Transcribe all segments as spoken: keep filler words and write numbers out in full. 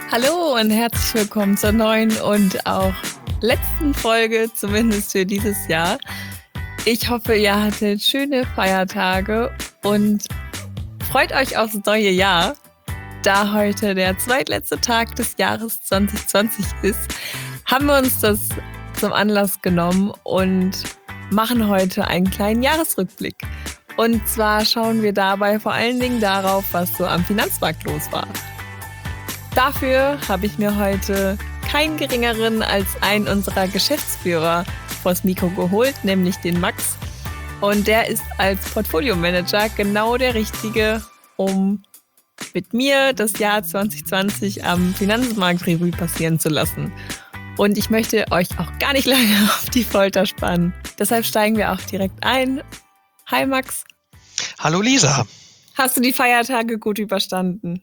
Hallo und herzlich willkommen zur neuen und auch letzten Folge, zumindest für dieses Jahr. Ich hoffe, ihr hattet schöne Feiertage und freut euch aufs neue Jahr. Da heute der zweitletzte Tag des Jahres zwanzig zwanzig ist, haben wir uns das zum Anlass genommen und machen heute einen kleinen Jahresrückblick. Und zwar schauen wir dabei vor allen Dingen darauf, was so am Finanzmarkt los war. Dafür habe ich mir heute keinen geringeren als einen unserer Geschäftsführer vors Mikro geholt, nämlich den Max. Und der ist als Portfolio-Manager genau der Richtige, um mit mir das Jahr zwanzig zwanzig am Finanzmarkt Revue passieren zu lassen. Und ich möchte euch auch gar nicht lange auf die Folter spannen. Deshalb steigen wir auch direkt ein. Hi Max. Hallo Lisa. Hast du die Feiertage gut überstanden?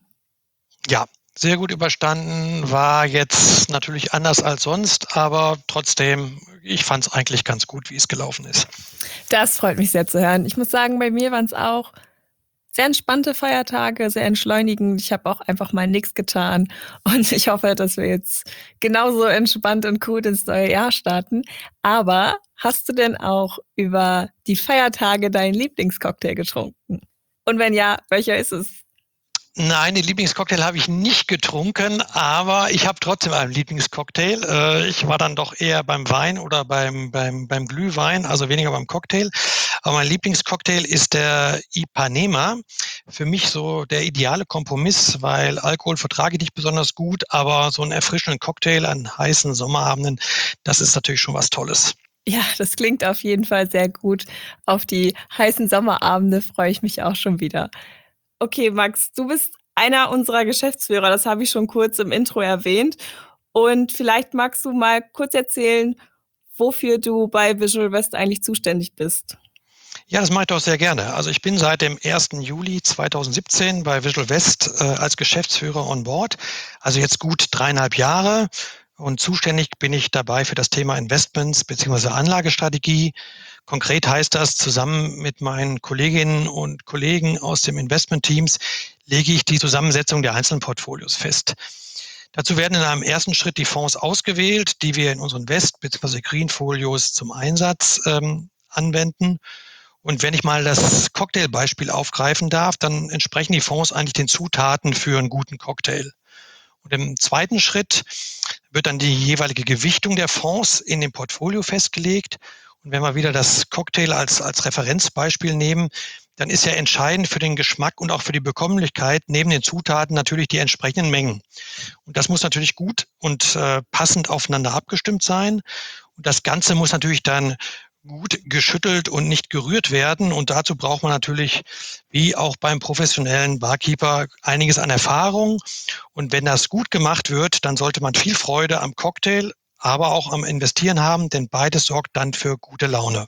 Ja, sehr gut überstanden. War jetzt natürlich anders als sonst, aber trotzdem, ich fand es eigentlich ganz gut, wie es gelaufen ist. Das freut mich sehr zu hören. Ich muss sagen, bei mir waren es auch sehr entspannte Feiertage, sehr entschleunigend. Ich habe auch einfach mal nichts getan und ich hoffe, dass wir jetzt genauso entspannt und gut ins neue Jahr starten. Aber hast du denn auch über die Feiertage deinen Lieblingscocktail getrunken? Und wenn ja, welcher ist es? Nein, den Lieblingscocktail habe ich nicht getrunken, aber ich habe trotzdem einen Lieblingscocktail. Ich war dann doch eher beim Wein oder beim, beim, beim Glühwein, also weniger beim Cocktail. Aber mein Lieblingscocktail ist der Ipanema. Für mich so der ideale Kompromiss, weil Alkohol vertrage ich nicht besonders gut, aber so einen erfrischenden Cocktail an heißen Sommerabenden, das ist natürlich schon was Tolles. Ja, das klingt auf jeden Fall sehr gut. Auf die heißen Sommerabende freue ich mich auch schon wieder. Okay, Max, du bist einer unserer Geschäftsführer, das habe ich schon kurz im Intro erwähnt. Und vielleicht magst du mal kurz erzählen, wofür du bei Visual West eigentlich zuständig bist. Ja, das mache ich doch sehr gerne. Also ich bin seit dem ersten Juli zweitausendsiebzehn bei Visual West äh, als Geschäftsführer on board. Also jetzt gut dreieinhalb Jahre. Und zuständig bin ich dabei für das Thema Investments bzw. Anlagestrategie. Konkret heißt das, zusammen mit meinen Kolleginnen und Kollegen aus dem Investmentteams lege ich die Zusammensetzung der einzelnen Portfolios fest. Dazu werden in einem ersten Schritt die Fonds ausgewählt, die wir in unseren West- bzw. Green-Folios zum Einsatz ähm, anwenden. Und wenn ich mal das Cocktailbeispiel aufgreifen darf, dann entsprechen die Fonds eigentlich den Zutaten für einen guten Cocktail. Und im zweiten Schritt wird dann die jeweilige Gewichtung der Fonds in dem Portfolio festgelegt. Und wenn wir wieder das Cocktail als, als Referenzbeispiel nehmen, dann ist ja entscheidend für den Geschmack und auch für die Bekömmlichkeit neben den Zutaten natürlich die entsprechenden Mengen. Und das muss natürlich gut und äh, passend aufeinander abgestimmt sein. Und das Ganze muss natürlich dann gut geschüttelt und nicht gerührt werden. Und dazu braucht man natürlich, wie auch beim professionellen Barkeeper, einiges an Erfahrung. Und wenn das gut gemacht wird, dann sollte man viel Freude am Cocktail, aber auch am Investieren haben, denn beides sorgt dann für gute Laune.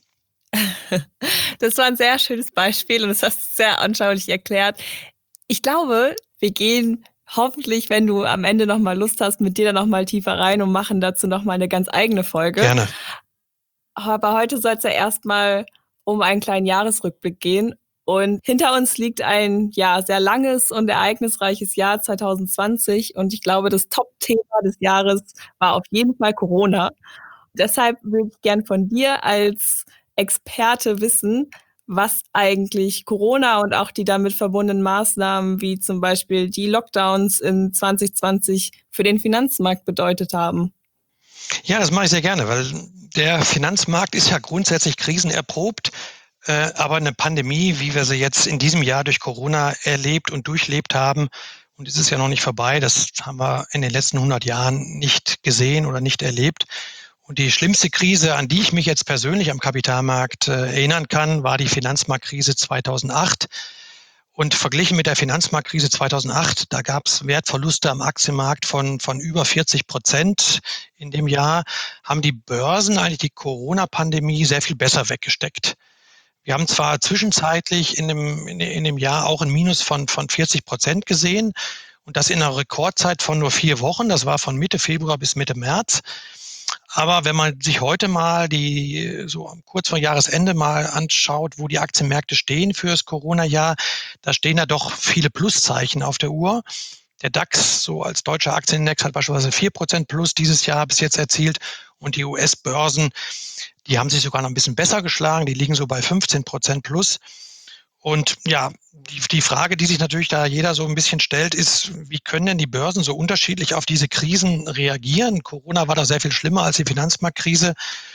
Das war ein sehr schönes Beispiel und das hast du sehr anschaulich erklärt. Ich glaube, wir gehen hoffentlich, wenn du am Ende noch mal Lust hast, mit dir dann noch mal tiefer rein und machen dazu noch mal eine ganz eigene Folge. Gerne. Aber heute soll es ja erstmal um einen kleinen Jahresrückblick gehen. Und hinter uns liegt ein ja sehr langes und ereignisreiches Jahr zwanzig zwanzig. Und ich glaube, das Top-Thema des Jahres war auf jeden Fall Corona. Deshalb würde ich gern von dir als Experte wissen, was eigentlich Corona und auch die damit verbundenen Maßnahmen, wie zum Beispiel die Lockdowns in zwanzig zwanzig für den Finanzmarkt bedeutet haben. Ja, das mache ich sehr gerne, weil der Finanzmarkt ist ja grundsätzlich krisenerprobt. Äh, aber eine Pandemie, wie wir sie jetzt in diesem Jahr durch Corona erlebt und durchlebt haben, und es ist ja noch nicht vorbei, das haben wir in den letzten hundert Jahren nicht gesehen oder nicht erlebt. Und die schlimmste Krise, an die ich mich jetzt persönlich am Kapitalmarkt äh, erinnern kann, war die Finanzmarktkrise zweitausendacht. Und verglichen mit der Finanzmarktkrise zweitausendacht, da gab es Wertverluste am Aktienmarkt von, von über vierzig Prozent in dem Jahr, haben die Börsen eigentlich die Corona-Pandemie sehr viel besser weggesteckt. Wir haben zwar zwischenzeitlich in dem, in, in dem Jahr auch ein Minus von, von vierzig Prozent gesehen und das in einer Rekordzeit von nur vier Wochen. Das war von Mitte Februar bis Mitte März. Aber wenn man sich heute mal die so kurz vor Jahresende mal anschaut, wo die Aktienmärkte stehen für das Corona-Jahr, da stehen da doch viele Pluszeichen auf der Uhr. Der DAX, so als deutscher Aktienindex, hat beispielsweise vier Prozent plus dieses Jahr bis jetzt erzielt. Und die U S-Börsen, die haben sich sogar noch ein bisschen besser geschlagen. Die liegen so bei fünfzehn Prozent plus. Und ja, die, die Frage, die sich natürlich da jeder so ein bisschen stellt, ist, wie können denn die Börsen so unterschiedlich auf diese Krisen reagieren? Corona war da sehr viel schlimmer als die Finanzmarktkrise.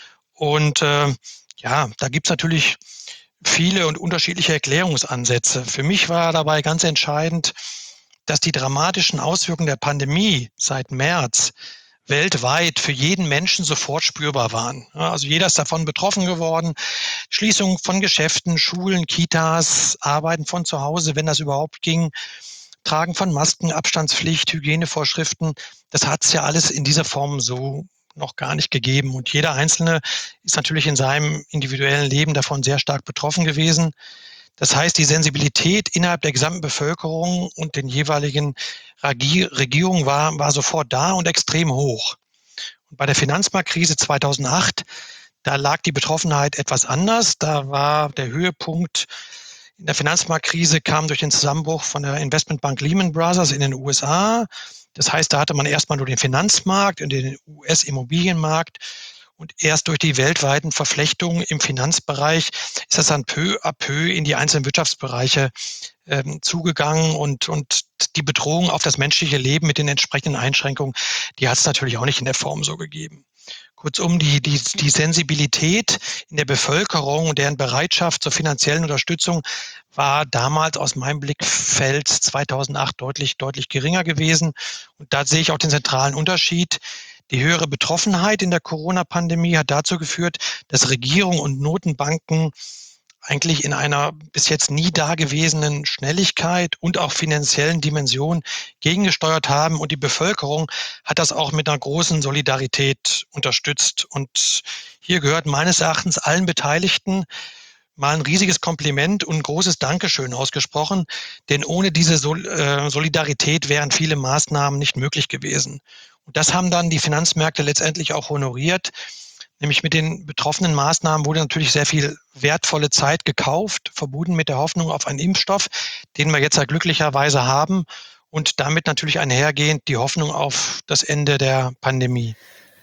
Und äh, ja, da gibt es natürlich viele und unterschiedliche Erklärungsansätze. Für mich war dabei ganz entscheidend, dass die dramatischen Auswirkungen der Pandemie seit März weltweit für jeden Menschen sofort spürbar waren. Also jeder ist davon betroffen geworden. Schließung von Geschäften, Schulen, Kitas, Arbeiten von zu Hause, wenn das überhaupt ging, Tragen von Masken, Abstandspflicht, Hygienevorschriften. Das hat es ja alles in dieser Form so noch gar nicht gegeben. Und jeder Einzelne ist natürlich in seinem individuellen Leben davon sehr stark betroffen gewesen. Das heißt, die Sensibilität innerhalb der gesamten Bevölkerung und den jeweiligen Regierungen war, war sofort da und extrem hoch. Und bei der Finanzmarktkrise zweitausendacht, da lag die Betroffenheit etwas anders. Da war der Höhepunkt in der Finanzmarktkrise kam durch den Zusammenbruch von der Investmentbank Lehman Brothers in den U S A. Das heißt, da hatte man erstmal nur den Finanzmarkt und den U S-Immobilienmarkt. Und erst durch die weltweiten Verflechtungen im Finanzbereich ist das dann peu à peu in die einzelnen Wirtschaftsbereiche ähm, zugegangen. Und, und die Bedrohung auf das menschliche Leben mit den entsprechenden Einschränkungen, die hat es natürlich auch nicht in der Form so gegeben. Kurzum, die, die, die Sensibilität in der Bevölkerung und deren Bereitschaft zur finanziellen Unterstützung war damals aus meinem Blickfeld zweitausendacht deutlich, deutlich geringer gewesen. Und da sehe ich auch den zentralen Unterschied. Die höhere Betroffenheit in der Corona-Pandemie hat dazu geführt, dass Regierung und Notenbanken eigentlich in einer bis jetzt nie dagewesenen Schnelligkeit und auch finanziellen Dimension gegengesteuert haben. Und die Bevölkerung hat das auch mit einer großen Solidarität unterstützt. Und hier gehört meines Erachtens allen Beteiligten mal ein riesiges Kompliment und ein großes Dankeschön ausgesprochen. Denn ohne diese Solidarität wären viele Maßnahmen nicht möglich gewesen. Und das haben dann die Finanzmärkte letztendlich auch honoriert. Nämlich mit den betroffenen Maßnahmen wurde natürlich sehr viel wertvolle Zeit gekauft, verbunden mit der Hoffnung auf einen Impfstoff, den wir jetzt ja glücklicherweise haben und damit natürlich einhergehend die Hoffnung auf das Ende der Pandemie.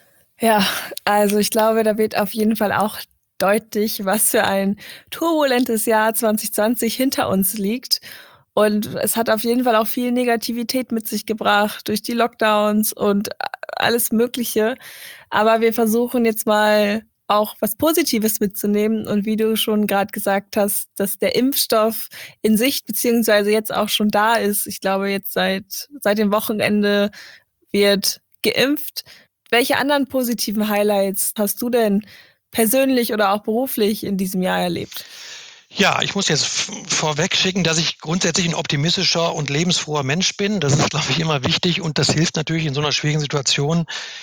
Ja, also ich glaube, da wird auf jeden Fall auch deutlich, was für ein turbulentes Jahr zwanzig zwanzig hinter uns liegt. Und es hat auf jeden Fall auch viel Negativität mit sich gebracht durch die Lockdowns und alles Mögliche. Aber wir versuchen jetzt mal auch was Positives mitzunehmen. Und wie du schon gerade gesagt hast, dass der Impfstoff in Sicht beziehungsweise jetzt auch schon da ist. Ich glaube, jetzt seit, seit dem Wochenende wird geimpft. Welche anderen positiven Highlights hast du denn persönlich oder auch beruflich in diesem Jahr erlebt? Ja, ich muss jetzt vorweg schicken, dass ich grundsätzlich ein optimistischer und lebensfroher Mensch bin. Das ist, glaube ich, immer wichtig und das hilft natürlich in so einer schwierigen Situation.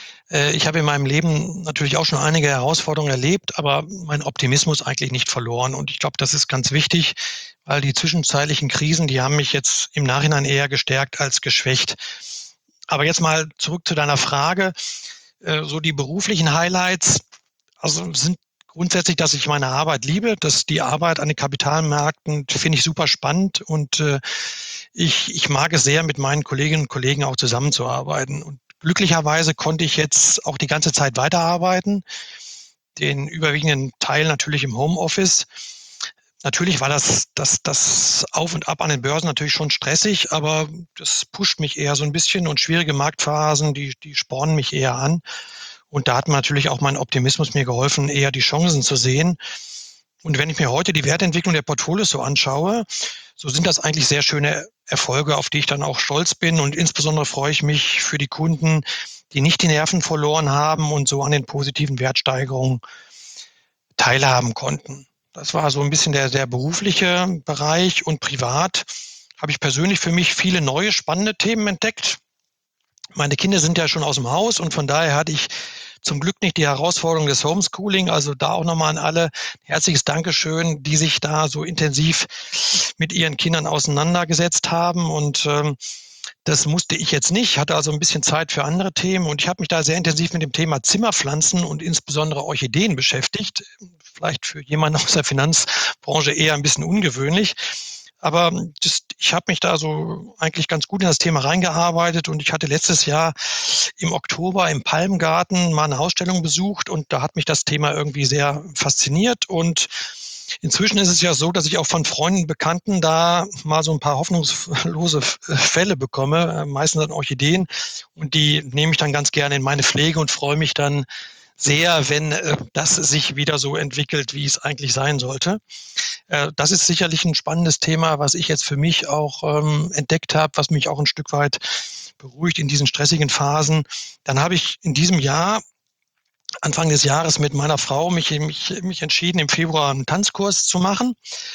Ich habe in meinem Leben natürlich auch schon einige Herausforderungen erlebt, aber mein Optimismus eigentlich nicht verloren. Und ich glaube, das ist ganz wichtig, weil die zwischenzeitlichen Krisen, die haben mich jetzt im Nachhinein eher gestärkt als geschwächt. Aber jetzt mal zurück zu deiner Frage. So die beruflichen Highlights, also sind grundsätzlich, dass ich meine Arbeit liebe, dass die Arbeit an den Kapitalmärkten finde ich super spannend und äh, ich, ich mag es sehr, mit meinen Kolleginnen und Kollegen auch zusammenzuarbeiten. Und glücklicherweise konnte ich jetzt auch die ganze Zeit weiterarbeiten, den überwiegenden Teil natürlich im Homeoffice. Natürlich war das, das, das Auf und Ab an den Börsen natürlich schon stressig, aber das pusht mich eher so ein bisschen und schwierige Marktphasen, die, die spornen mich eher an. Und da hat natürlich auch mein Optimismus mir geholfen, eher die Chancen zu sehen. Und wenn ich mir heute die Wertentwicklung der Portfolios so anschaue, so sind das eigentlich sehr schöne Erfolge, auf die ich dann auch stolz bin. Und insbesondere freue ich mich für die Kunden, die nicht die Nerven verloren haben und so an den positiven Wertsteigerungen teilhaben konnten. Das war so ein bisschen der, der berufliche Bereich. Und privat habe ich persönlich für mich viele neue, spannende Themen entdeckt. Meine Kinder sind ja schon aus dem Haus und von daher hatte ich zum Glück nicht die Herausforderung des Homeschooling. Also da auch nochmal an alle herzliches Dankeschön, die sich da so intensiv mit ihren Kindern auseinandergesetzt haben. Und ähm, das musste ich jetzt nicht, hatte also ein bisschen Zeit für andere Themen. Und ich habe mich da sehr intensiv mit dem Thema Zimmerpflanzen und insbesondere Orchideen beschäftigt. Vielleicht für jemanden aus der Finanzbranche eher ein bisschen ungewöhnlich. Aber das, ich habe mich da so eigentlich ganz gut in das Thema reingearbeitet und ich hatte letztes Jahr im Oktober im Palmgarten mal eine Ausstellung besucht und da hat mich das Thema irgendwie sehr fasziniert und inzwischen ist es ja so, dass ich auch von Freunden, Bekannten da mal so ein paar hoffnungslose Fälle bekomme, meistens dann Orchideen und die nehme ich dann ganz gerne in meine Pflege und freue mich dann sehr, wenn äh, das sich wieder so entwickelt, wie es eigentlich sein sollte. Äh, das ist sicherlich ein spannendes Thema, was ich jetzt für mich auch ähm, entdeckt habe, was mich auch ein Stück weit beruhigt in diesen stressigen Phasen. Dann habe ich in diesem Jahr Anfang des Jahres mit meiner Frau mich, mich, mich entschieden, im Februar einen Tanzkurs zu machen.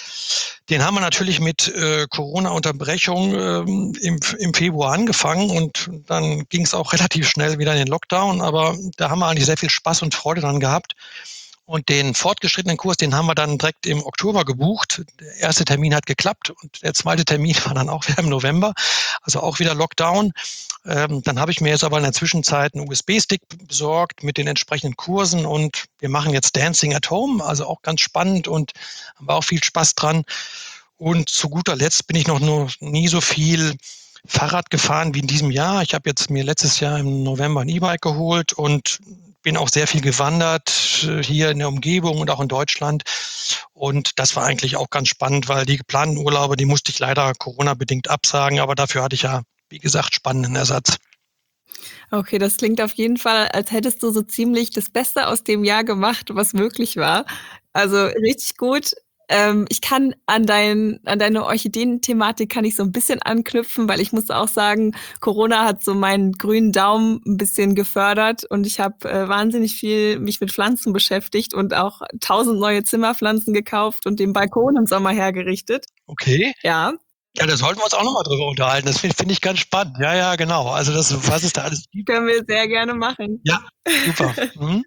Den haben wir natürlich mit äh, Corona-Unterbrechung ähm, im, im Februar angefangen und dann ging es auch relativ schnell wieder in den Lockdown, aber da haben wir eigentlich sehr viel Spaß und Freude dran gehabt. Und den fortgeschrittenen Kurs, den haben wir dann direkt im Oktober gebucht. Der erste Termin hat geklappt und der zweite Termin war dann auch wieder im November, also auch wieder Lockdown. Ähm, dann habe ich mir jetzt aber in der Zwischenzeit einen U S B-Stick besorgt mit den entsprechenden Kursen und wir machen jetzt Dancing at Home, also auch ganz spannend und haben auch viel Spaß dran. Und zu guter Letzt bin ich noch nur nie so viel Fahrrad gefahren wie in diesem Jahr. Ich habe jetzt mir letztes Jahr im November ein E-Bike geholt und bin auch sehr viel gewandert äh, hier in der Umgebung und auch in Deutschland. Und das war eigentlich auch ganz spannend, weil die geplanten Urlaube, die musste ich leider Corona-bedingt absagen, aber dafür hatte ich ja, wie gesagt, spannenden Ersatz. Okay, das klingt auf jeden Fall, als hättest du so ziemlich das Beste aus dem Jahr gemacht, was möglich war. Also, richtig gut. Ähm, ich kann an dein an deine Orchideen-Thematik kann ich so 'n bisschen anknüpfen, weil ich muss auch sagen, Corona hat so meinen grünen Daumen 'n bisschen gefördert und ich habe, äh, wahnsinnig viel mich mit Pflanzen beschäftigt und auch tausend neue Zimmerpflanzen gekauft und den Balkon im Sommer hergerichtet. Okay. Ja. Ja, da sollten wir uns auch noch mal drüber unterhalten. Das finde finde ich ganz spannend. Ja, ja, genau. Also das, was es da alles gibt. Können wir sehr gerne machen. Ja, super. Mhm.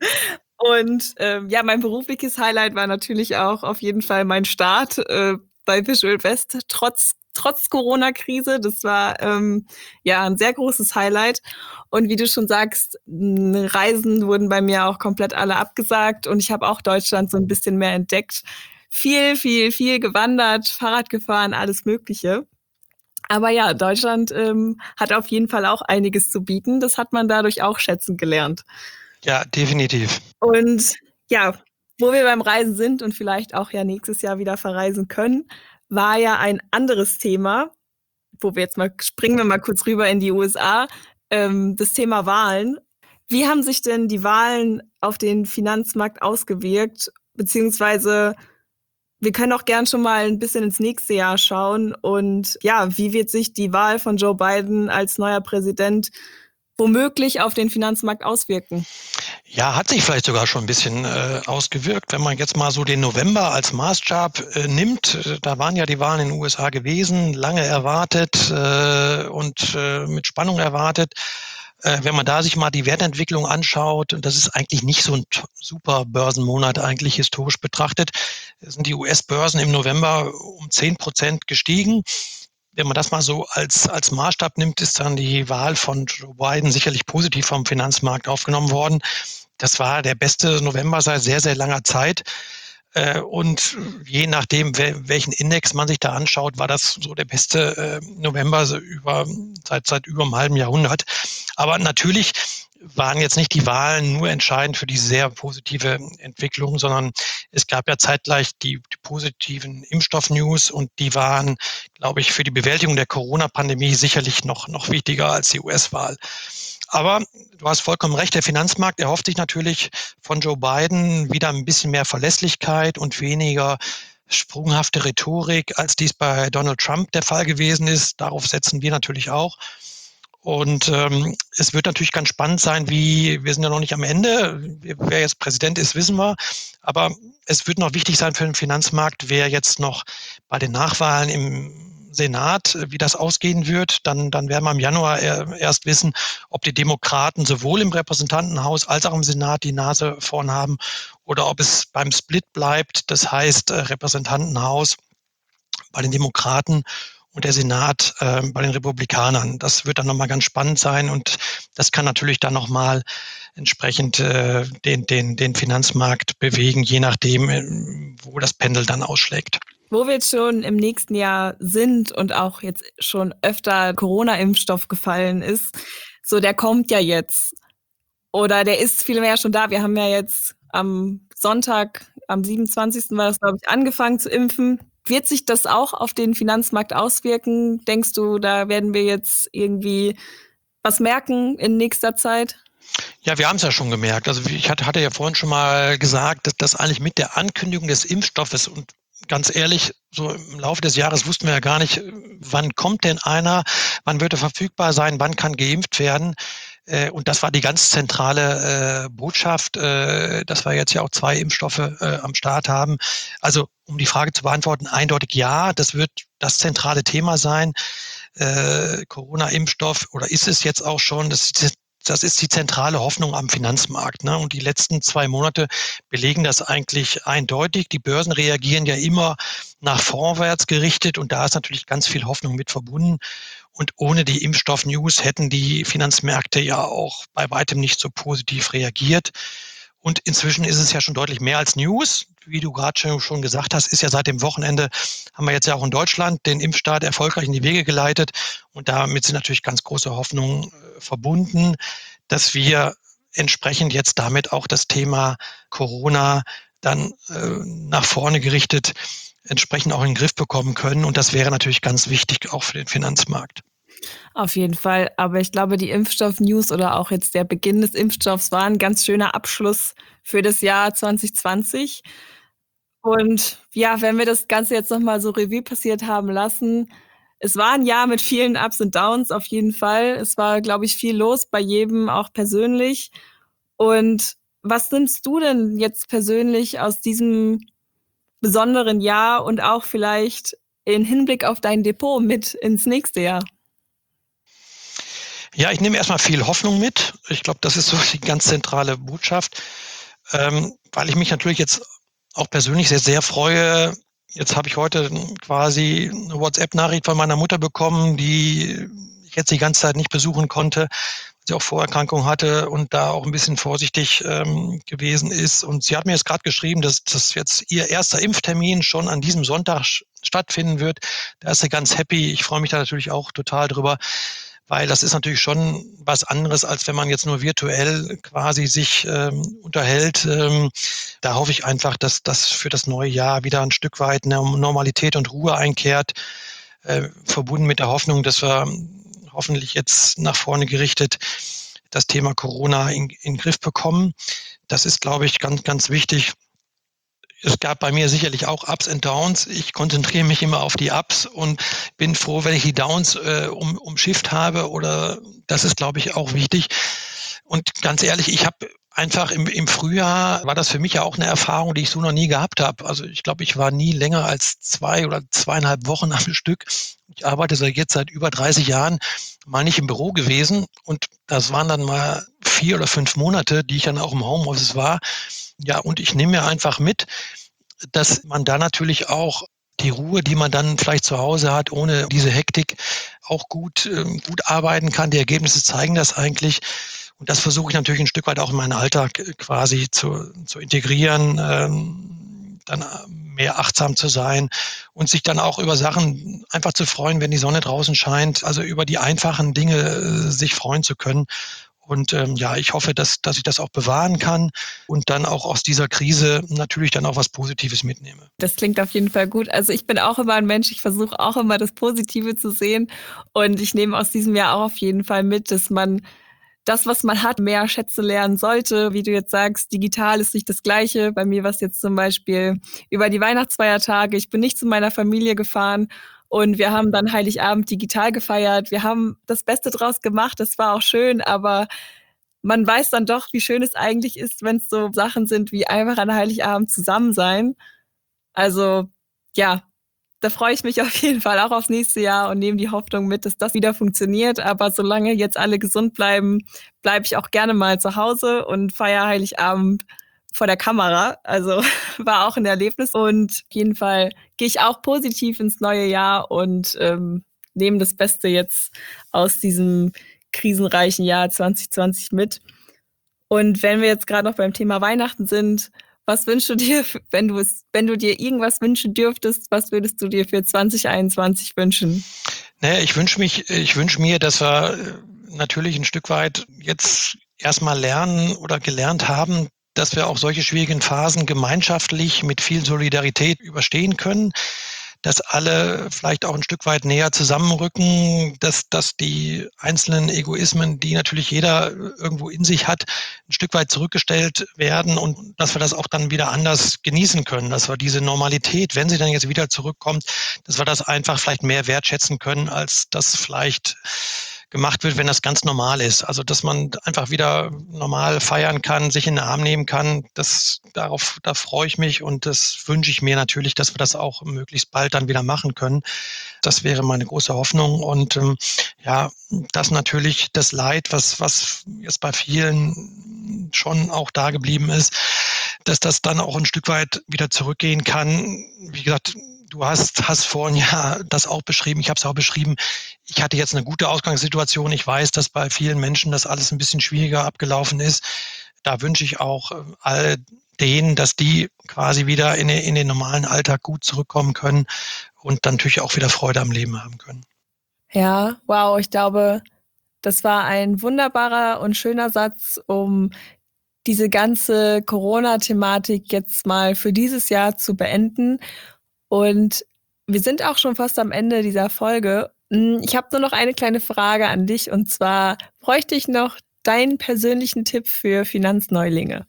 Und, ähm, ja, mein berufliches Highlight war natürlich auch auf jeden Fall mein Start, äh, bei Visual West trotz trotz Corona-Krise. Das war, ähm, ja, 'n sehr großes Highlight. Und wie du schon sagst, hm, Reisen wurden bei mir auch komplett alle abgesagt und ich habe auch Deutschland so 'n bisschen mehr entdeckt. Viel, viel, viel gewandert, Fahrrad gefahren, alles Mögliche. Aber ja, Deutschland, ähm, hat auf jeden Fall auch einiges zu bieten. Das hat man dadurch auch schätzen gelernt. Ja, definitiv. Und ja, wo wir beim Reisen sind und vielleicht auch ja nächstes Jahr wieder verreisen können, war ja ein anderes Thema, wo wir jetzt mal springen wir mal kurz rüber in die U S A, ähm, das Thema Wahlen. Wie haben sich denn die Wahlen auf den Finanzmarkt ausgewirkt? Beziehungsweise wir können auch gern schon mal 'n bisschen ins nächste Jahr schauen und ja, wie wird sich die Wahl von Joe Biden als neuer Präsident womöglich auf den Finanzmarkt auswirken? Ja, hat sich vielleicht sogar schon ein bisschen äh, ausgewirkt. Wenn man jetzt mal so den November als Maßstab äh, nimmt, äh, da waren ja die Wahlen in den U S A gewesen, lange erwartet äh, und äh, mit Spannung erwartet. Äh, wenn man da sich mal die Wertentwicklung anschaut, und das ist eigentlich nicht so ein t- super Börsenmonat eigentlich historisch betrachtet, sind die U S-Börsen im November um zehn Prozent gestiegen. Wenn man das mal so als, als Maßstab nimmt, ist dann die Wahl von Joe Biden sicherlich positiv vom Finanzmarkt aufgenommen worden. Das war der beste November seit sehr, sehr langer Zeit. Äh, Und je nachdem, welchen Index man sich da anschaut, war das so der beste äh, November so über, seit, seit über einem halben Jahrhundert. Aber natürlich waren jetzt nicht die Wahlen nur entscheidend für diese sehr positive Entwicklung, sondern es gab ja zeitgleich die, die positiven Impfstoff-News und die waren, glaube ich, für die Bewältigung der Corona-Pandemie sicherlich noch, noch wichtiger als die U S-Wahl. Aber du hast vollkommen recht, der Finanzmarkt erhofft sich natürlich von Joe Biden wieder ein bisschen mehr Verlässlichkeit und weniger sprunghafte Rhetorik, als dies bei Donald Trump der Fall gewesen ist. Darauf setzen wir natürlich auch. Und ähm, es wird natürlich ganz spannend sein, wie, wir sind ja noch nicht am Ende, wer jetzt Präsident ist, wissen wir, aber es wird noch wichtig sein für den Finanzmarkt, wer jetzt noch bei den Nachwahlen im Senat, wie das ausgehen wird. Dann, dann werden wir im Januar erst wissen, ob die Demokraten sowohl im Repräsentantenhaus als auch im Senat die Nase vorn haben oder ob es beim Split bleibt, das heißt Repräsentantenhaus bei den Demokraten und der Senat äh, bei den Republikanern. Das wird dann nochmal ganz spannend sein und das kann natürlich dann nochmal entsprechend äh, den, den, den Finanzmarkt bewegen, je nachdem, wo das Pendel dann ausschlägt. Wo wir jetzt schon im nächsten Jahr sind und auch jetzt schon öfter Corona-Impfstoff gefallen ist, so der kommt ja jetzt. Oder der ist vielmehr schon da. Wir haben ja jetzt am Sonntag, am siebenundzwanzigsten war das, glaube ich, angefangen zu impfen. Wird sich das auch auf den Finanzmarkt auswirken? Denkst du, da werden wir jetzt irgendwie was merken in nächster Zeit? Ja, wir haben es ja schon gemerkt. Also wie ich hatte, hatte ja vorhin schon mal gesagt, dass das eigentlich mit der Ankündigung des Impfstoffes und ganz ehrlich, so im Laufe des Jahres wussten wir ja gar nicht, wann kommt denn einer, wann wird er verfügbar sein, wann kann geimpft werden. Äh, und das war die ganz zentrale äh, Botschaft, äh, dass wir jetzt ja auch zwei Impfstoffe äh, am Start haben. Also um die Frage zu beantworten, eindeutig ja, das wird das zentrale Thema sein. Äh, Corona-Impfstoff, oder ist es jetzt auch schon, das ist das ist die zentrale Hoffnung am Finanzmarkt, ne? Und die letzten zwei Monate belegen das eigentlich eindeutig. Die Börsen reagieren ja immer nach vorwärts gerichtet und da ist natürlich ganz viel Hoffnung mit verbunden. Und ohne die Impfstoff-News hätten die Finanzmärkte ja auch bei weitem nicht so positiv reagiert. Und inzwischen ist es ja schon deutlich mehr als News. Wie du gerade schon gesagt hast, ist ja seit dem Wochenende, haben wir jetzt ja auch in Deutschland den Impfstart erfolgreich in die Wege geleitet. Und damit sind natürlich ganz große Hoffnungen äh, verbunden, dass wir entsprechend jetzt damit auch das Thema Corona dann äh, nach vorne gerichtet entsprechend auch in den Griff bekommen können. Und das wäre natürlich ganz wichtig auch für den Finanzmarkt. Auf jeden Fall. Aber ich glaube, die Impfstoff-News oder auch jetzt der Beginn des Impfstoffs war ein ganz schöner Abschluss für das Jahr zwanzig zwanzig. Und ja, wenn wir das Ganze jetzt noch mal so Revue passiert haben lassen, es war ein Jahr mit vielen Ups und Downs auf jeden Fall. Es war, glaube ich, viel los bei jedem, auch persönlich. Und was nimmst du denn jetzt persönlich aus diesem besonderen Jahr und auch vielleicht in Hinblick auf dein Depot mit ins nächste Jahr? Ja, ich nehme erstmal viel Hoffnung mit. Ich glaube, das ist so die ganz zentrale Botschaft, ähm, weil ich mich natürlich jetzt auch persönlich sehr, sehr freue. Jetzt habe ich heute quasi eine WhatsApp-Nachricht von meiner Mutter bekommen, die ich jetzt die ganze Zeit nicht besuchen konnte, weil sie auch Vorerkrankung hatte und da auch ein bisschen vorsichtig ähm, gewesen ist. Und sie hat mir jetzt gerade geschrieben, dass das jetzt ihr erster Impftermin schon an diesem Sonntag stattfinden wird. Da ist sie ganz happy. Ich freue mich da natürlich auch total drüber, weil das ist natürlich schon was anderes, als wenn man jetzt nur virtuell quasi sich ähm, unterhält. Ähm, da hoffe ich einfach, dass das für das neue Jahr wieder ein Stück weit eine Normalität und Ruhe einkehrt, äh, verbunden mit der Hoffnung, dass wir hoffentlich jetzt nach vorne gerichtet das Thema Corona in, in den Griff bekommen. Das ist, glaube ich, ganz, ganz wichtig. Es gab bei mir sicherlich auch Ups und Downs. Ich konzentriere mich immer auf die Ups und bin froh, wenn ich die Downs äh, um, umschifft habe. Oder das ist, glaube ich, auch wichtig. Und ganz ehrlich, ich habe einfach im, im Frühjahr war das für mich ja auch eine Erfahrung, die ich so noch nie gehabt habe. Also ich glaube, ich war nie länger als zwei oder zweieinhalb Wochen am Stück. Ich arbeite seit jetzt seit über dreißig Jahren mal nicht im Büro gewesen. Und das waren dann mal vier oder fünf Monate, die ich dann auch im Homeoffice war. Ja, und ich nehme mir einfach mit, dass man da natürlich auch die Ruhe, die man dann vielleicht zu Hause hat, ohne diese Hektik, auch gut, ähm, gut arbeiten kann. Die Ergebnisse zeigen das eigentlich. Und das versuche ich natürlich ein Stück weit auch in meinen Alltag äh, quasi zu, zu integrieren, ähm, dann mehr achtsam zu sein und sich dann auch über Sachen einfach zu freuen, wenn die Sonne draußen scheint. Also über die einfachen Dinge äh, sich freuen zu können. Und ähm, ja, ich hoffe, dass, dass ich das auch bewahren kann und dann auch aus dieser Krise natürlich dann auch was Positives mitnehme. Das klingt auf jeden Fall gut. Also ich bin auch immer ein Mensch, ich versuche auch immer das Positive zu sehen. Und ich nehme aus diesem Jahr auch auf jeden Fall mit, dass man das, was man hat, mehr schätzen lernen sollte. Wie du jetzt sagst, digital ist nicht das Gleiche. Bei mir war es jetzt zum Beispiel über die Weihnachtsfeiertage. Ich bin nicht zu meiner Familie gefahren und wir haben dann Heiligabend digital gefeiert. Wir haben das Beste draus gemacht. Das war auch schön, aber man weiß dann doch, wie schön es eigentlich ist, wenn es so Sachen sind wie einfach an Heiligabend zusammen sein. Also ja, da freue ich mich auf jeden Fall auch aufs nächste Jahr und nehme die Hoffnung mit, dass das wieder funktioniert. Aber solange jetzt alle gesund bleiben, bleibe ich auch gerne mal zu Hause und feiere Heiligabend vor der Kamera. Also war auch ein Erlebnis. Und auf jeden Fall gehe ich auch positiv ins neue Jahr und ähm, nehme das Beste jetzt aus diesem krisenreichen Jahr zwanzig zwanzig mit. Und wenn wir jetzt gerade noch beim Thema Weihnachten sind, Was wünschst du dir, wenn du es, wenn du dir irgendwas wünschen dürftest, was würdest du dir für zwanzig einundzwanzig wünschen? Naja, ich wünsche mich, ich wünsche mir, dass wir äh, natürlich ein Stück weit jetzt erstmal lernen oder gelernt haben, dass wir auch solche schwierigen Phasen gemeinschaftlich mit viel Solidarität überstehen können, dass alle vielleicht auch ein Stück weit näher zusammenrücken, dass, dass die einzelnen Egoismen, die natürlich jeder irgendwo in sich hat, ein Stück weit zurückgestellt werden und dass wir das auch dann wieder anders genießen können, dass wir diese Normalität, wenn sie dann jetzt wieder zurückkommt, dass wir das einfach vielleicht mehr wertschätzen können, als das vielleicht gemacht wird, wenn das ganz normal ist. Also, dass man einfach wieder normal feiern kann, sich in den Arm nehmen kann, das, darauf, da freue ich mich und das wünsche ich mir natürlich, dass wir das auch möglichst bald dann wieder machen können. Das wäre meine große Hoffnung und ähm, ja, dass natürlich das Leid, was, was jetzt bei vielen schon auch da geblieben ist, dass das dann auch ein Stück weit wieder zurückgehen kann. Wie gesagt, du hast, hast vorhin ja das auch beschrieben, ich habe es auch beschrieben. Ich hatte jetzt eine gute Ausgangssituation. Ich weiß, dass bei vielen Menschen das alles ein bisschen schwieriger abgelaufen ist. Da wünsche ich auch all denen, dass die quasi wieder in, in den normalen Alltag gut zurückkommen können und dann natürlich auch wieder Freude am Leben haben können. Ja, wow, ich glaube, das war ein wunderbarer und schöner Satz, um diese ganze Corona-Thematik jetzt mal für dieses Jahr zu beenden. Und wir sind auch schon fast am Ende dieser Folge. Ich habe nur noch eine kleine Frage an dich und zwar bräuchte ich noch deinen persönlichen Tipp für Finanzneulinge.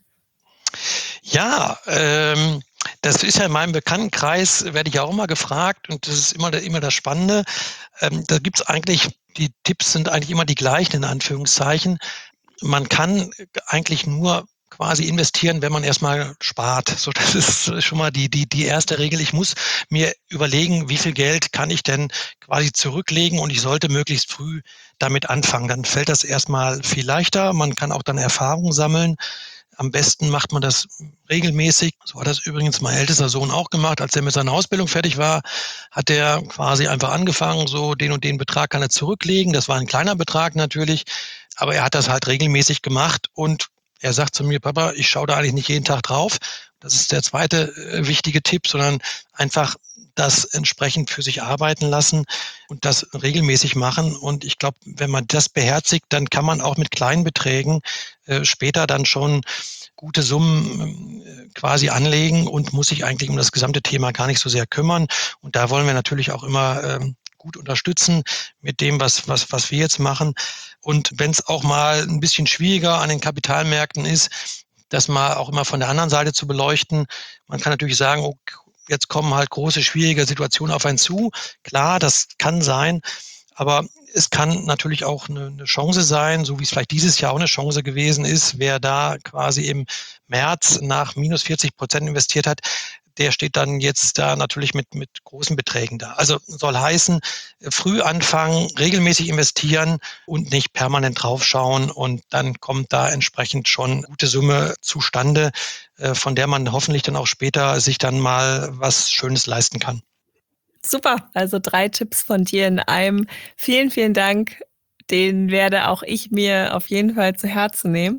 Ja, ähm, das ist ja in meinem Bekanntenkreis, werde ich ja auch immer gefragt und das ist immer, immer das Spannende. Ähm, da gibt es eigentlich, die Tipps sind eigentlich immer die gleichen in Anführungszeichen. Man kann eigentlich nur quasi investieren, wenn man erstmal spart. So, das ist schon mal die, die, die erste Regel. Ich muss mir überlegen, wie viel Geld kann ich denn quasi zurücklegen und ich sollte möglichst früh damit anfangen. Dann fällt das erstmal viel leichter. Man kann auch dann Erfahrung sammeln. Am besten macht man das regelmäßig. So hat das übrigens mein ältester Sohn auch gemacht. Als er mit seiner Ausbildung fertig war, hat er quasi einfach angefangen, so den und den Betrag kann er zurücklegen. Das war ein kleiner Betrag natürlich, aber er hat das halt regelmäßig gemacht und er sagt zu mir, Papa, ich schaue da eigentlich nicht jeden Tag drauf. Das ist der zweite äh, wichtige Tipp, sondern einfach das entsprechend für sich arbeiten lassen und das regelmäßig machen. Und ich glaube, wenn man das beherzigt, dann kann man auch mit kleinen Beträgen äh, später dann schon gute Summen äh, quasi anlegen und muss sich eigentlich um das gesamte Thema gar nicht so sehr kümmern. Und da wollen wir natürlich auch immer ähm, gut unterstützen mit dem, was, was, was wir jetzt machen. Und wenn es auch mal ein bisschen schwieriger an den Kapitalmärkten ist, das mal auch immer von der anderen Seite zu beleuchten. Man kann natürlich sagen, oh, jetzt kommen halt große, schwierige Situationen auf einen zu. Klar, das kann sein, aber es kann natürlich auch eine, eine Chance sein, so wie es vielleicht dieses Jahr auch eine Chance gewesen ist. Wer da quasi im März nach minus vierzig Prozent investiert hat, der steht dann jetzt da natürlich mit, mit großen Beträgen da. Also soll heißen, früh anfangen, regelmäßig investieren und nicht permanent draufschauen und dann kommt da entsprechend schon eine gute Summe zustande, von der man hoffentlich dann auch später sich dann mal was Schönes leisten kann. Super, also drei Tipps von dir in einem. Vielen, vielen Dank. Den werde auch ich mir auf jeden Fall zu Herzen nehmen.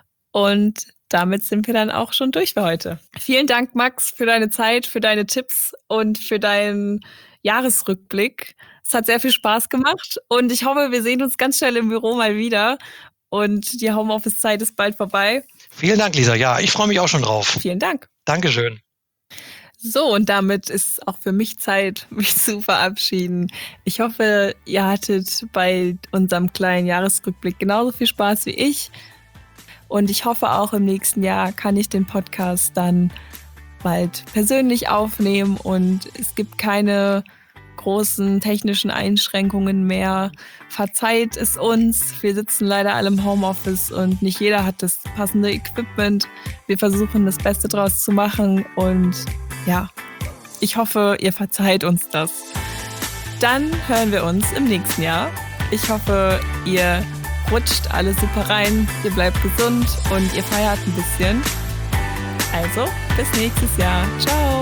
Und damit sind wir dann auch schon durch für heute. Vielen Dank, Max, für deine Zeit, für deine Tipps und für deinen Jahresrückblick. Es hat sehr viel Spaß gemacht und ich hoffe, wir sehen uns ganz schnell im Büro mal wieder und die Homeoffice-Zeit ist bald vorbei. Vielen Dank, Lisa. Ja, ich freue mich auch schon drauf. Vielen Dank. Dankeschön. So, und damit ist auch für mich Zeit, mich zu verabschieden. Ich hoffe, ihr hattet bei unserem kleinen Jahresrückblick genauso viel Spaß wie ich. Und ich hoffe auch im nächsten Jahr kann ich den Podcast dann bald persönlich aufnehmen und es gibt keine großen technischen Einschränkungen mehr. Verzeiht es uns. Wir sitzen leider alle im Homeoffice und nicht jeder hat das passende Equipment. Wir versuchen das Beste draus zu machen und ja, ich hoffe, ihr verzeiht uns das. Dann hören wir uns im nächsten Jahr. Ich hoffe, ihr rutscht alles super rein, ihr bleibt gesund und ihr feiert ein bisschen. Also, bis nächstes Jahr. Ciao!